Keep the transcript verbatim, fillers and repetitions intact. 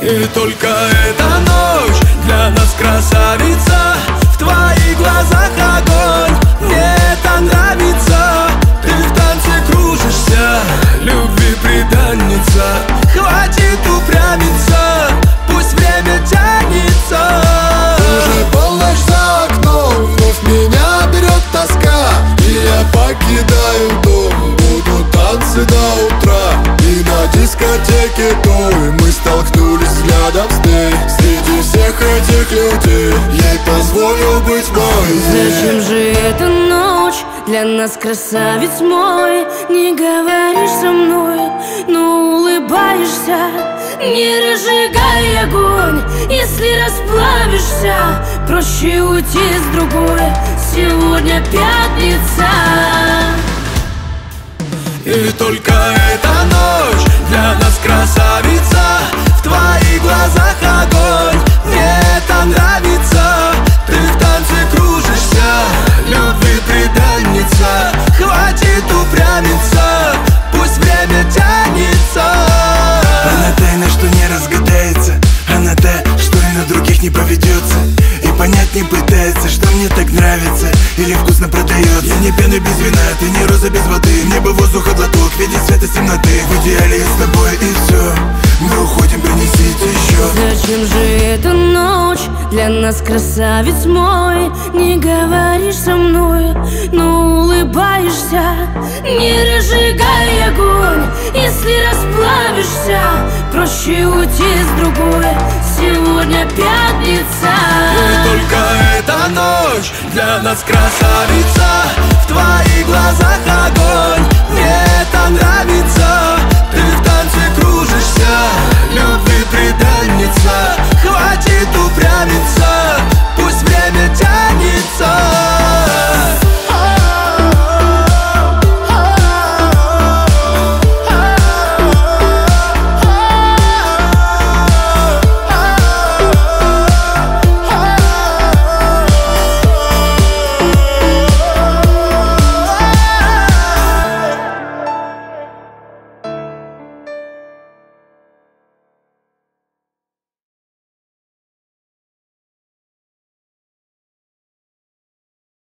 И только эта ночь для нас, красавица. В твоих глазах огонь, мне это нравится. Ты в танце кружишься, любви преданница. Хватит упрямиться, пусть время тянется. Уже полночь за окном, вновь меня берет тоска. И я покидаю дом, будут танцы до утра. И на дискотеке той мы столкнулись взглядом с ней. Среди всех этих людей ей позволил быть моей. Зачем же эта ночь для нас, красавец мой? Не говоришь со мной, но улыбаешься. Не разжигай огонь, если расплавишься. Проще уйти с другой, сегодня пятница. И только эта ночь для нас, красавица. В твоих глазах огонь, мне это нравится. Ты в танце кружишься, любви преданница. Хватит упрямиться, пусть время тянется. Она тайна, что не разгадается. Она та, что и на других не поведется. И понять не пытается, что мне так нравится или вкусно продается. Я не пена без вина, ты не роза без воды. Небо, воздуха, глоток, видеть свет из темноты. В идеале я с тобой и все. Мы уходим, принесите еще. Зачем же эта ночь для нас, красавец мой? Не говоришь со мной, но улыбаешься. Не разжигай огонь, если расплавишься. Проще уйти с другой, сегодня пятница. И только эта ночь для нас, красавица.